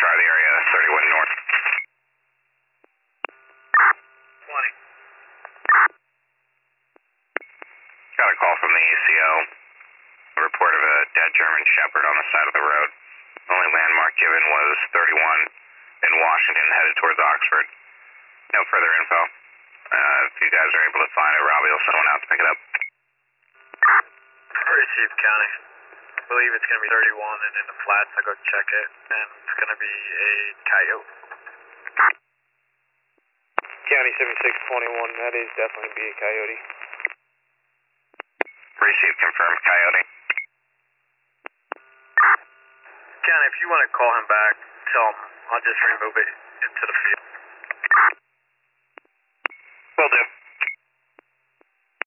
Sorry, the area 31 north. 20. Got a call from the ACO. A report of a dead German Shepherd on the side of the road. Only landmark given was 31 in Washington, headed towards Oxford. No further info. If you guys are able to find it, Robbie will send someone out to pick it up. Received, County. I believe it's going to be 31 and in the flats. I'll go check it, and it's going to be a coyote. County 7621, that is definitely be a coyote. Received, confirmed, coyote. County, if you want to call him back, tell him I'll just remove it into the field.